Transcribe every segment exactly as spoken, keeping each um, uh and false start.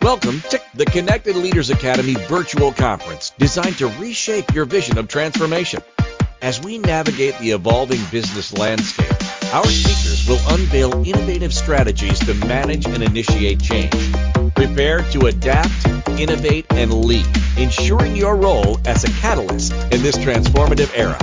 Welcome to the Connected Leaders Academy virtual conference designed to reshape your vision of transformation. As we navigate the evolving business landscape, our speakers will unveil innovative strategies to manage and initiate change. Prepare to adapt, innovate, and lead, ensuring your role as a catalyst in this transformative era.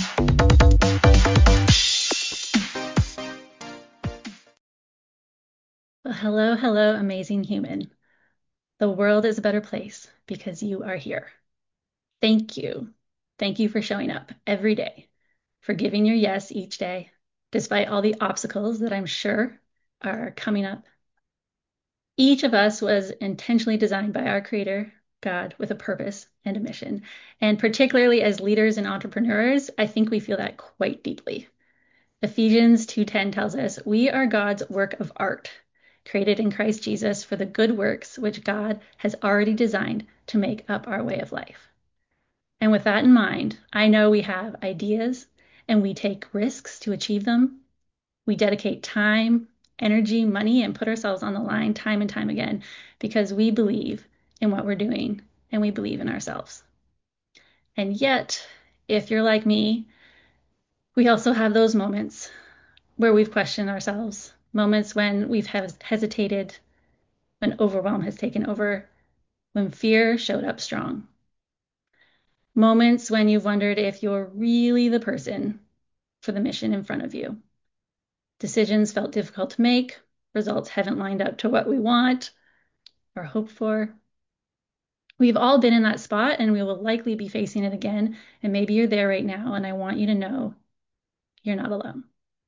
Well, hello, hello, amazing human. The world is a better place because you are here. Thank you. Thank you for showing up every day, for giving your yes each day, despite all the obstacles that I'm sure are coming up. Each of us was intentionally designed by our Creator, God, with a purpose and a mission. And particularly as leaders and entrepreneurs, I think we feel that quite deeply. Ephesians two ten tells us, we are God's work of art, created in Christ Jesus for the good works which God has already designed to make up our way of life. And with that in mind, I know we have ideas and we take risks to achieve them. We dedicate time, energy, money, and put ourselves on the line time and time again because we believe in what we're doing and we believe in ourselves. And yet, if you're like me, we also have those moments where we've questioned ourselves, moments when we've hesitated, when overwhelm has taken over, when fear showed up strong. Moments when you've wondered if you're really the person for the mission in front of you. Decisions felt difficult to make, results haven't lined up to what we want or hope for. We've all been in that spot and we will likely be facing it again. And maybe you're there right now, and I want you to know you're not alone.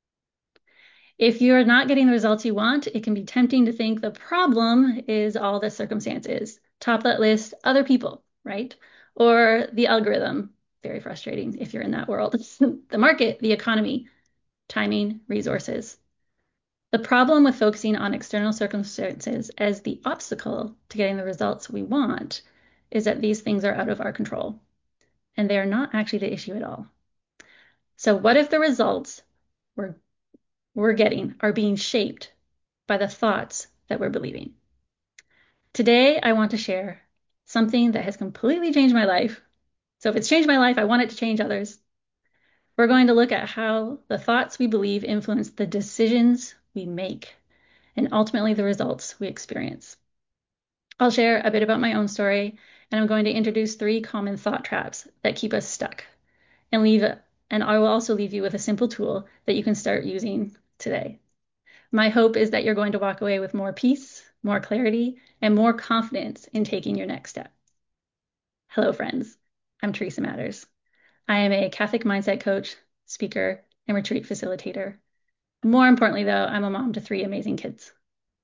If you're not getting the results you want, it can be tempting to think the problem is all the circumstances. Top that list, other people, right? Or the algorithm, very frustrating if you're in that world. The market, the economy, timing, resources. The problem with focusing on external circumstances as the obstacle to getting the results we want is that these things are out of our control, and they are not actually the issue at all. So what if the results were we're getting are being shaped by the thoughts that we're believing? Today, I want to share something that has completely changed my life. So if it's changed my life, I want it to change others. We're going to look at how the thoughts we believe influence the decisions we make and ultimately the results we experience. I'll share a bit about my own story, and I'm going to introduce three common thought traps that keep us stuck and leave and I will also leave you with a simple tool that you can start using today. My hope is that you're going to walk away with more peace, more clarity, and more confidence in taking your next step. Hello, friends. I'm Teresa Matters. I am a Catholic mindset coach, speaker, and retreat facilitator. More importantly, though, I'm a mom to three amazing kids.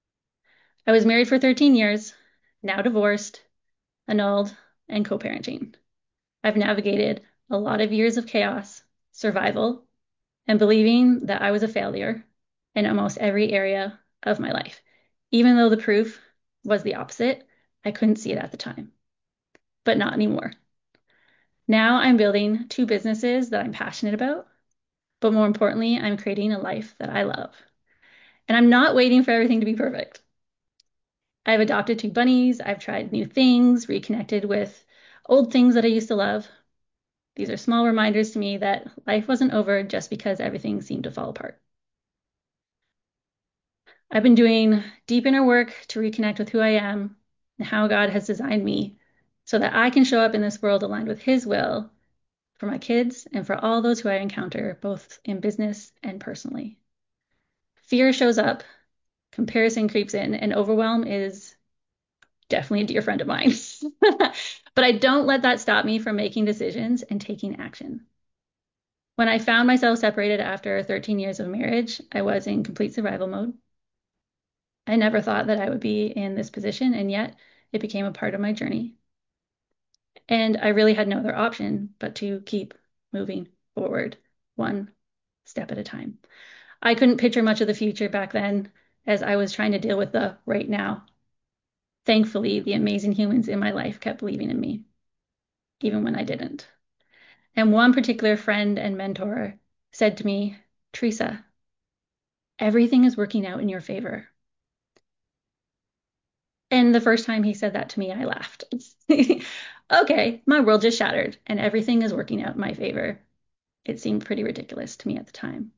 I was married for thirteen years, now divorced, annulled, and co-parenting. I've navigated a lot of years of chaos, survival, and believing that I was a failure in almost every area of my life. Even though the proof was the opposite, I couldn't see it at the time. But not anymore. Now I'm building two businesses that I'm passionate about, but more importantly, I'm creating a life that I love. And I'm not waiting for everything to be perfect. I've adopted two bunnies, I've tried new things, reconnected with old things that I used to love. These are small reminders to me that life wasn't over just because everything seemed to fall apart. I've been doing deep inner work to reconnect with who I am and how God has designed me so that I can show up in this world aligned with His will for my kids and for all those who I encounter, both in business and personally. Fear shows up, comparison creeps in, and overwhelm is definitely a dear friend of mine. But I don't let that stop me from making decisions and taking action. When I found myself separated after thirteen years of marriage, I was in complete survival mode. I never thought that I would be in this position, and yet it became a part of my journey. And I really had no other option but to keep moving forward, one step at a time. I couldn't picture much of the future back then as I was trying to deal with the right now. Thankfully, the amazing humans in my life kept believing in me, even when I didn't. And one particular friend and mentor said to me, Teresa, everything is working out in your favor. And the first time he said that to me, I laughed. Okay, my world just shattered and everything is working out in my favor. It seemed pretty ridiculous to me at the time.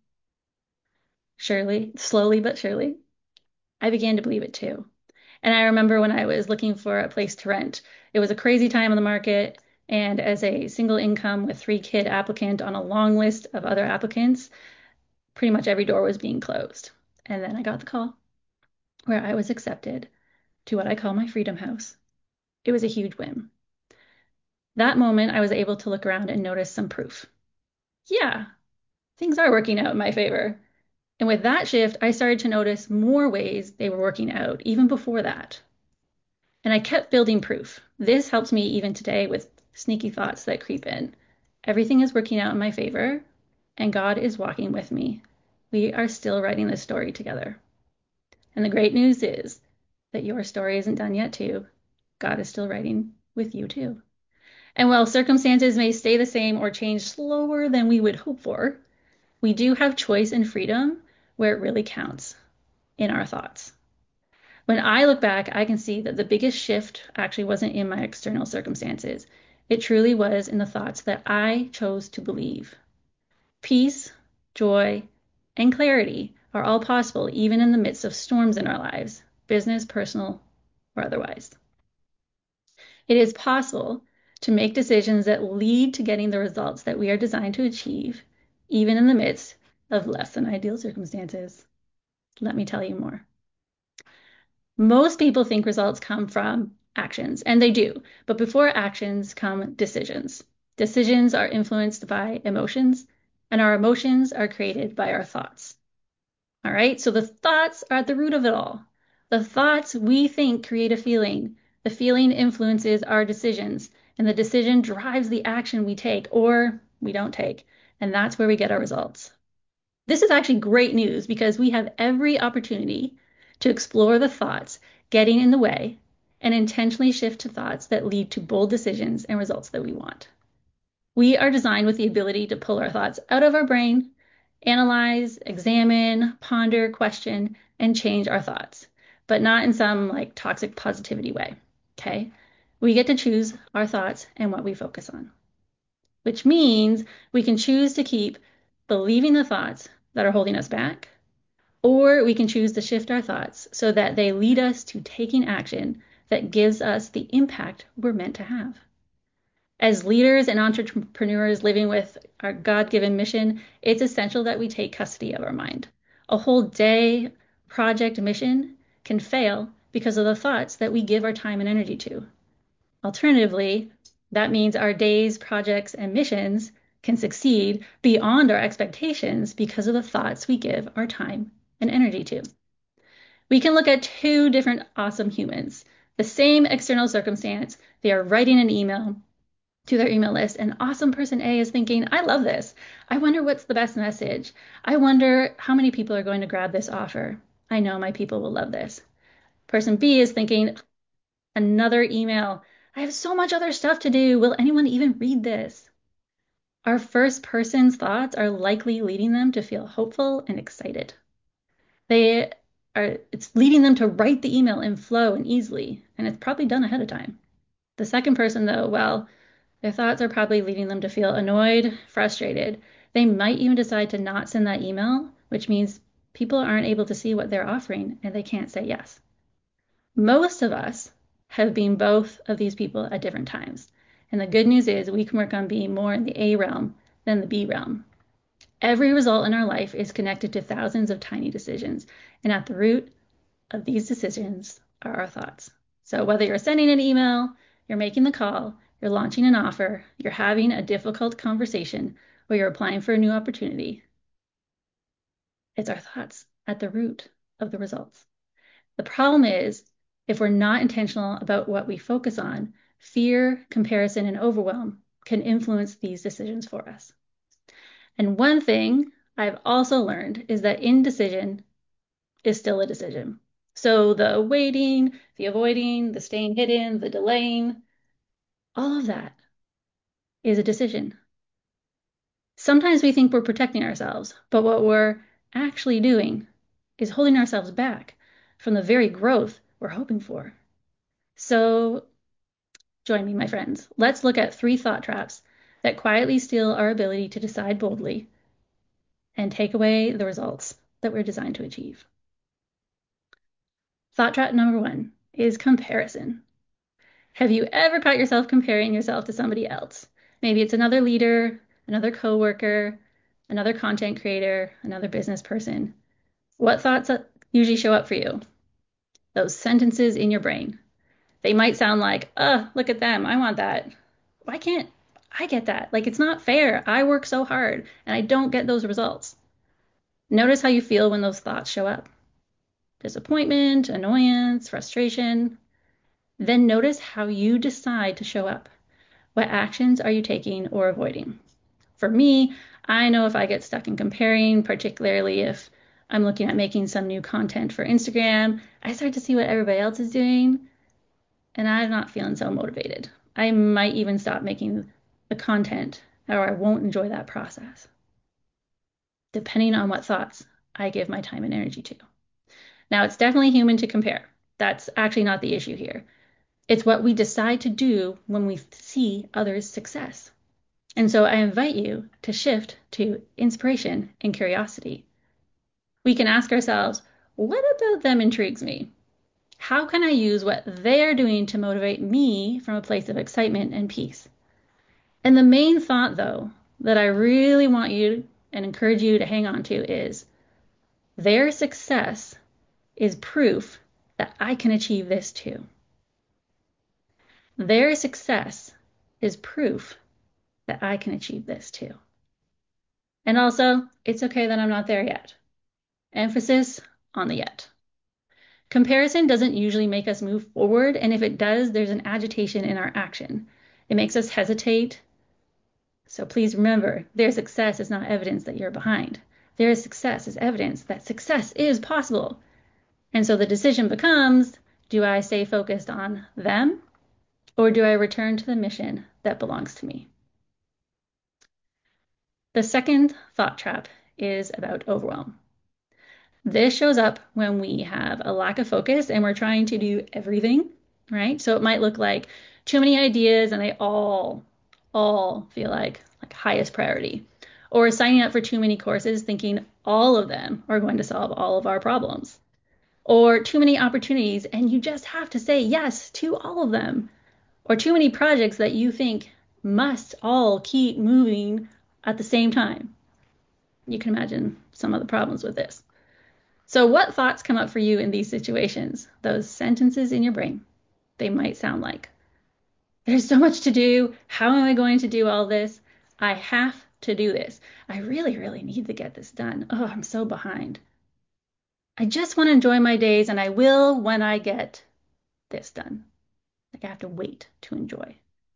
Surely, slowly but surely, I began to believe it too. And I remember when I was looking for a place to rent, it was a crazy time on the market. And as a single income with three kid applicant on a long list of other applicants, pretty much every door was being closed. And then I got the call where I was accepted to what I call my freedom house. It was a huge win. That moment, I was able to look around and notice some proof. Yeah, things are working out in my favor. And with that shift, I started to notice more ways they were working out even before that. And I kept building proof. This helps me even today with sneaky thoughts that creep in. Everything is working out in my favor, and God is walking with me. We are still writing this story together. And the great news is that your story isn't done yet, too. God is still writing with you, too. And while circumstances may stay the same or change slower than we would hope for, we do have choice and freedom where it really counts in our thoughts. When I look back, I can see that the biggest shift actually wasn't in my external circumstances. It truly was in the thoughts that I chose to believe. Peace, joy, and clarity are all possible even in the midst of storms in our lives, business, personal, or otherwise. It is possible to make decisions that lead to getting the results that we are designed to achieve, even in the midst of less than ideal circumstances. Let me tell you more. Most people think results come from actions, and they do. But before actions come decisions. Decisions are influenced by emotions, and our emotions are created by our thoughts. All right, so the thoughts are at the root of it all. The thoughts we think create a feeling. The feeling influences our decisions, and the decision drives the action we take or we don't take. And that's where we get our results. This is actually great news because we have every opportunity to explore the thoughts getting in the way and intentionally shift to thoughts that lead to bold decisions and results that we want. We are designed with the ability to pull our thoughts out of our brain, analyze, examine, ponder, question, and change our thoughts, but not in some like toxic positivity way. Okay? We get to choose our thoughts and what we focus on, which means we can choose to keep believing the thoughts that are holding us back, or we can choose to shift our thoughts so that they lead us to taking action that gives us the impact we're meant to have. As leaders and entrepreneurs living with our God-given mission, it's essential that we take custody of our mind. A whole day project mission can fail because of the thoughts that we give our time and energy to. Alternatively, that means our days, projects, and missions can succeed beyond our expectations because of the thoughts we give our time and energy to. We can look at two different awesome humans. The same external circumstance, they are writing an email to their email list, and awesome person A is thinking, I love this. I wonder what's the best message. I wonder how many people are going to grab this offer. I know my people will love this. Person B is thinking, another email. I have so much other stuff to do. Will anyone even read this? Our first person's thoughts are likely leading them to feel hopeful and excited. They are, it's leading them to write the email in flow and easily, and it's probably done ahead of time. The second person, though, well, their thoughts are probably leading them to feel annoyed, frustrated. They might even decide to not send that email, which means people aren't able to see what they're offering and they can't say yes. Most of us have been both of these people at different times. And the good news is we can work on being more in the A realm than the B realm. Every result in our life is connected to thousands of tiny decisions. And at the root of these decisions are our thoughts. So whether you're sending an email, you're making the call, you're launching an offer, you're having a difficult conversation, or you're applying for a new opportunity, it's our thoughts at the root of the results. The problem is, if we're not intentional about what we focus on, fear, comparison, and overwhelm can influence these decisions for us. And one thing I've also learned is that indecision is still a decision. So the waiting, the avoiding, the staying hidden, the delaying, all of that is a decision. Sometimes we think we're protecting ourselves, but what we're actually doing is holding ourselves back from the very growth we're hoping for. So join me, my friends. Let's look at three thought traps that quietly steal our ability to decide boldly and take away the results that we're designed to achieve. Thought trap number one is comparison. Have you ever caught yourself comparing yourself to somebody else? Maybe it's another leader, another coworker, another content creator, another business person. What thoughts usually show up for you? Those sentences in your brain. They might sound like, "Oh, look at them. I want that. Why can't I get that? Like, it's not fair. I work so hard and I don't get those results." Notice how you feel when those thoughts show up. Disappointment, annoyance, frustration. Then notice how you decide to show up. What actions are you taking or avoiding? For me, I know if I get stuck in comparing, particularly if I'm looking at making some new content for Instagram, I start to see what everybody else is doing, and I'm not feeling so motivated. I might even stop making the content, or I won't enjoy that process, depending on what thoughts I give my time and energy to. Now, it's definitely human to compare. That's actually not the issue here. It's what we decide to do when we see others' success. And so I invite you to shift to inspiration and curiosity. We can ask ourselves, what about them intrigues me? How can I use what they are doing to motivate me from a place of excitement and peace? And the main thought, though, that I really want you and encourage you to hang on to is their success is proof that I can achieve this too. Their success is proof that I can achieve this too. And also, it's okay that I'm not there yet. Emphasis on the yet. Comparison doesn't usually make us move forward, and if it does, there's an agitation in our action. It makes us hesitate. So please remember, their success is not evidence that you're behind. Their success is evidence that success is possible. And so the decision becomes, do I stay focused on them, or do I return to the mission that belongs to me? The second thought trap is about overwhelm. This shows up when we have a lack of focus and we're trying to do everything, right? So it might look like too many ideas and they all, all feel like, like highest priority. Or signing up for too many courses thinking all of them are going to solve all of our problems. Or too many opportunities and you just have to say yes to all of them. Or too many projects that you think must all keep moving at the same time. You can imagine some of the problems with this. So what thoughts come up for you in these situations? Those sentences in your brain, they might sound like, there's so much to do. How am I going to do all this? I have to do this. I really, really need to get this done. Oh, I'm so behind. I just want to enjoy my days and I will when I get this done. Like I have to wait to enjoy.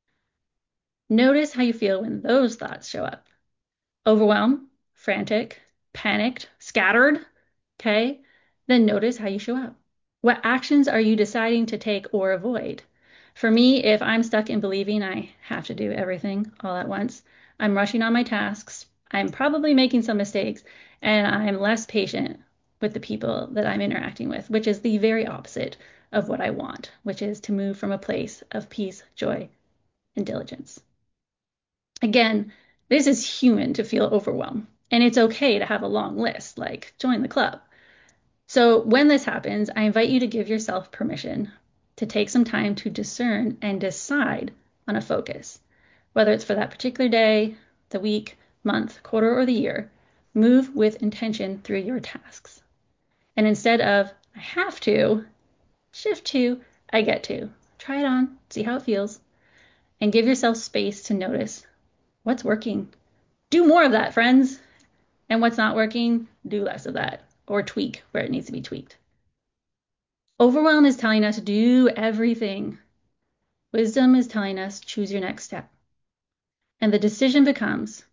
Notice how you feel when those thoughts show up. Overwhelmed, frantic, panicked, scattered. Okay? Then notice how you show up. What actions are you deciding to take or avoid? For me, if I'm stuck in believing I have to do everything all at once, I'm rushing on my tasks, I'm probably making some mistakes, and I'm less patient with the people that I'm interacting with, which is the very opposite of what I want, which is to move from a place of peace, joy, and diligence. Again, this is human to feel overwhelmed, and it's okay to have a long list, like join the club. So when this happens, I invite you to give yourself permission to take some time to discern and decide on a focus, whether it's for that particular day, the week, month, quarter, or the year. Move with intention through your tasks. And instead of, I have to, shift to, I get to. Try it on, see how it feels, and give yourself space to notice what's working. Do more of that, friends. And what's not working, do less of that, or tweak where it needs to be tweaked. Overwhelm is telling us to do everything. Wisdom is telling us choose your next step. And the decision becomes,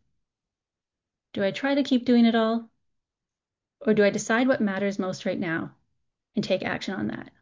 do I try to keep doing it all? Or do I decide what matters most right now and take action on that?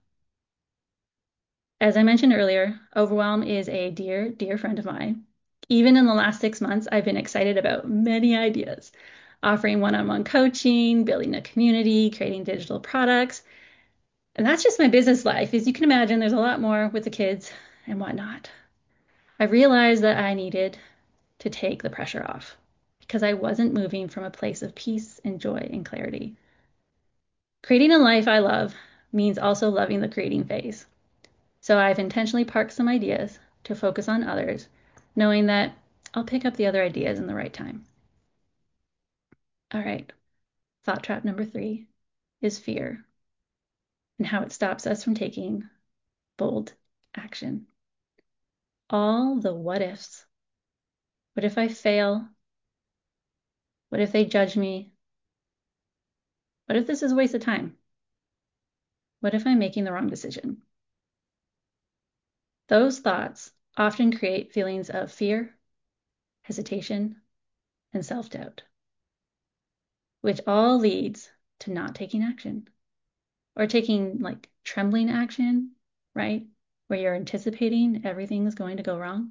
As I mentioned earlier, overwhelm is a dear, dear friend of mine. Even in the last six months, I've been excited about many ideas, offering one-on-one coaching, building a community, creating digital products. And that's just my business life. As you can imagine, there's a lot more with the kids and whatnot. I realized that I needed to take the pressure off because I wasn't moving from a place of peace and joy and clarity. Creating a life I love means also loving the creating phase. So I've intentionally parked some ideas to focus on others, knowing that I'll pick up the other ideas in the right time. All right, thought trap number three is fear and how it stops us from taking bold action. All the what ifs. What if I fail? What if they judge me? What if this is a waste of time? What if I'm making the wrong decision? Those thoughts often create feelings of fear, hesitation, and self-doubt, which all leads to not taking action or taking like trembling action, right? Where you're anticipating everything is going to go wrong.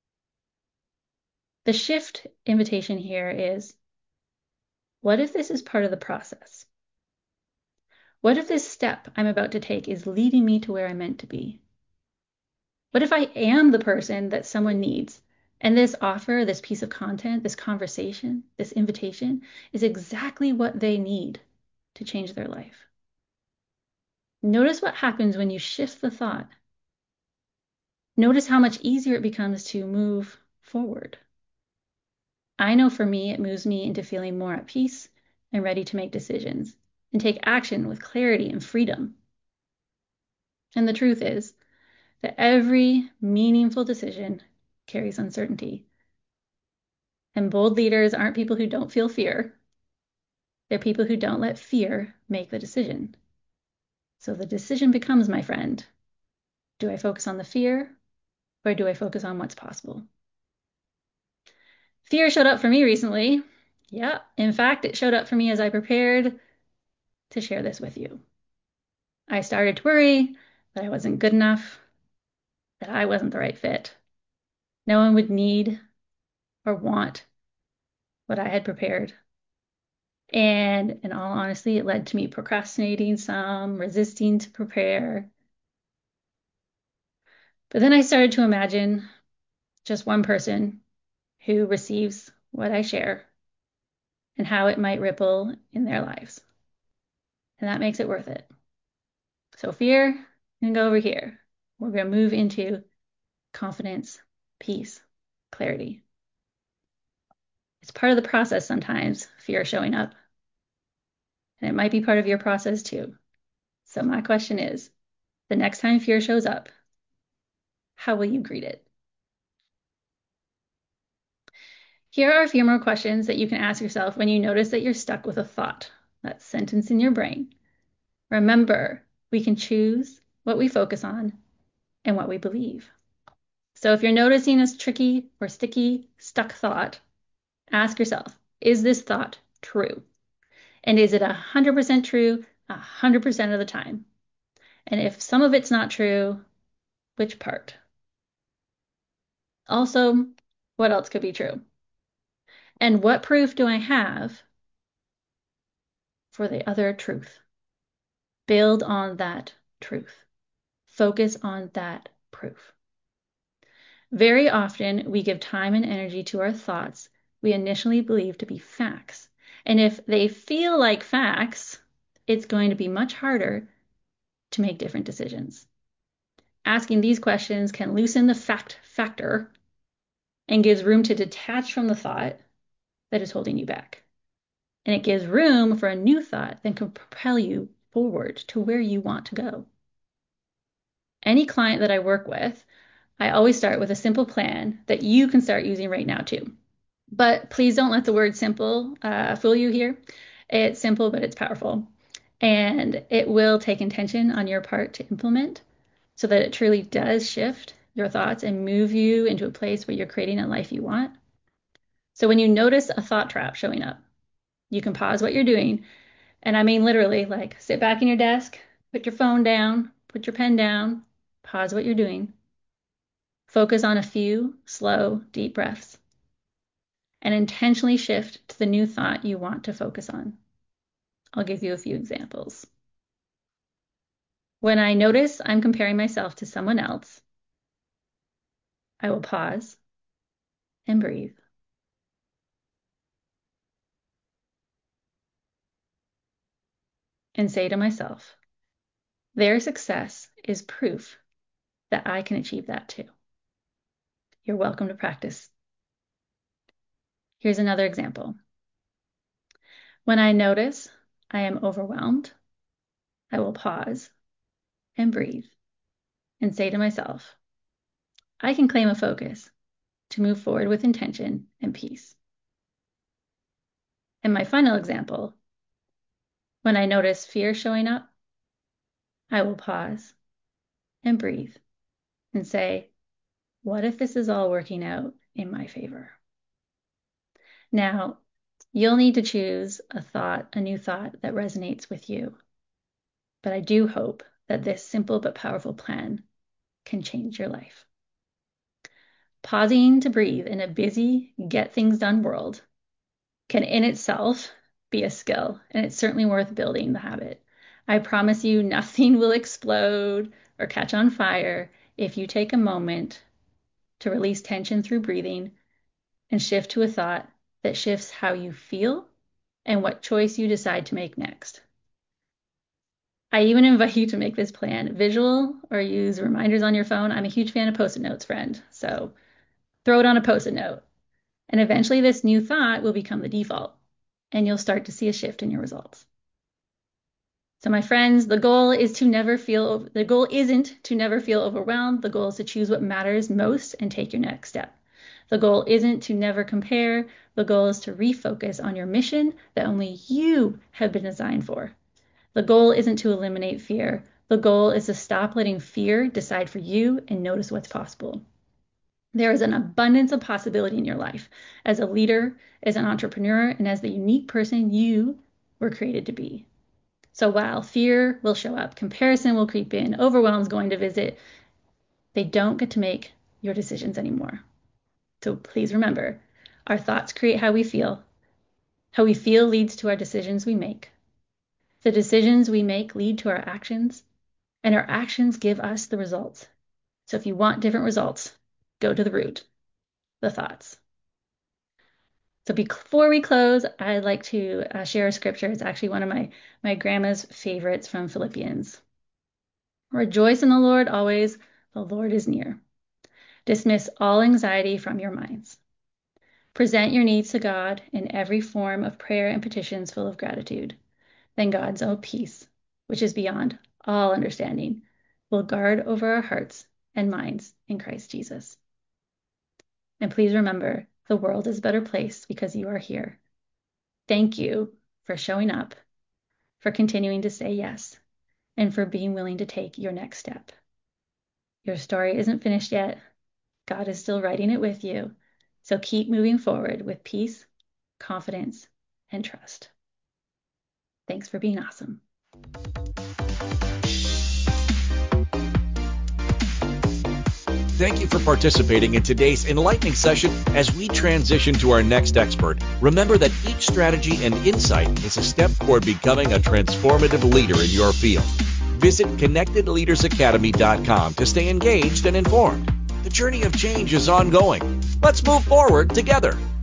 The shift invitation here is, what if this is part of the process? What if this step I'm about to take is leading me to where I'm meant to be? What if I am the person that someone needs? And this offer, this piece of content, this conversation, this invitation is exactly what they need to change their life. Notice what happens when you shift the thought. Notice how much easier it becomes to move forward. I know for me, it moves me into feeling more at peace and ready to make decisions and take action with clarity and freedom. And the truth is that every meaningful decision carries uncertainty. And bold leaders aren't people who don't feel fear. They're people who don't let fear make the decision. So the decision becomes, my friend, do I focus on the fear or do I focus on what's possible? Fear showed up for me recently. Yeah, in fact, it showed up for me as I prepared to share this with you. I started to worry that I wasn't good enough, that I wasn't the right fit. No one would need or want what I had prepared. And in all honesty, it led to me procrastinating some, resisting to prepare. But then I started to imagine just one person who receives what I share and how it might ripple in their lives. And that makes it worth it. So fear can go over here. We're going to move into confidence, peace, clarity. It's part of the process sometimes, fear showing up. And it might be part of your process too. So my question is, the next time fear shows up, how will you greet it? Here are a few more questions that you can ask yourself when you notice that you're stuck with a thought, that sentence in your brain. Remember, we can choose what we focus on and what we believe. So if you're noticing a tricky or sticky, stuck thought, ask yourself, is this thought true? And is it one hundred percent true one hundred percent of the time? And if some of it's not true, which part? Also, what else could be true? And what proof do I have for the other truth? Build on that truth. Focus on that proof. Very often, we give time and energy to our thoughts we initially believe to be facts. And if they feel like facts, it's going to be much harder to make different decisions. Asking these questions can loosen the fact factor and gives room to detach from the thought that is holding you back. And it gives room for a new thought that can propel you forward to where you want to go. Any client that I work with, I always start with a simple plan that you can start using right now too. But please don't let the word simple uh, fool you here. It's simple, but it's powerful. And it will take intention on your part to implement so that it truly does shift your thoughts and move you into a place where you're creating a life you want. So when you notice a thought trap showing up, you can pause what you're doing. And I mean literally, like sit back in your desk, put your phone down, put your pen down, pause what you're doing. Focus on a few slow, deep breaths and intentionally shift to the new thought you want to focus on. I'll give you a few examples. When I notice I'm comparing myself to someone else, I will pause and breathe. And say to myself, their success is proof that I can achieve that too. You're welcome to practice. Here's another example. When I notice I am overwhelmed, I will pause and breathe and say to myself, I can claim a focus to move forward with intention and peace. And my final example, when I notice fear showing up, I will pause and breathe and say, what if this is all working out in my favor? Now, you'll need to choose a thought, a new thought that resonates with you. But I do hope that this simple but powerful plan can change your life. Pausing to breathe in a busy, get things done world can in itself be a skill, and it's certainly worth building the habit. I promise you nothing will explode or catch on fire if you take a moment to release tension through breathing and shift to a thought that shifts how you feel and what choice you decide to make next. I even invite you to make this plan visual or use reminders on your phone. I'm a huge fan of Post-it notes, friend. So throw it on a Post-it note. And eventually this new thought will become the default, and you'll start to see a shift in your results. So my friends, the goal is to never feel, the goal isn't to never feel overwhelmed. The goal is to choose what matters most and take your next step. The goal isn't to never compare. The goal is to refocus on your mission that only you have been designed for. The goal isn't to eliminate fear. The goal is to stop letting fear decide for you and notice what's possible. There is an abundance of possibility in your life as a leader, as an entrepreneur, and as the unique person you were created to be. So while fear will show up, comparison will creep in, overwhelm is going to visit, they don't get to make your decisions anymore. So please remember, our thoughts create how we feel. How we feel leads to our decisions we make. The decisions we make lead to our actions, and our actions give us the results. So if you want different results, go to the root, the thoughts. So before we close, I'd like to uh, share a scripture. It's actually one of my, my grandma's favorites from Philippians. Rejoice in the Lord always, the Lord is near. Dismiss all anxiety from your minds. Present your needs to God in every form of prayer and petitions full of gratitude. Then God's own peace, which is beyond all understanding, will guard over our hearts and minds in Christ Jesus. And please remember, the world is a better place because you are here. Thank you for showing up, for continuing to say yes, and for being willing to take your next step. Your story isn't finished yet. God is still writing it with you. So keep moving forward with peace, confidence, and trust. Thanks for being awesome. Thank you for participating in today's enlightening session. As we transition to our next expert, remember that each strategy and insight is a step toward becoming a transformative leader in your field. Visit connected leaders academy dot com to stay engaged and informed. The journey of change is ongoing. Let's move forward together.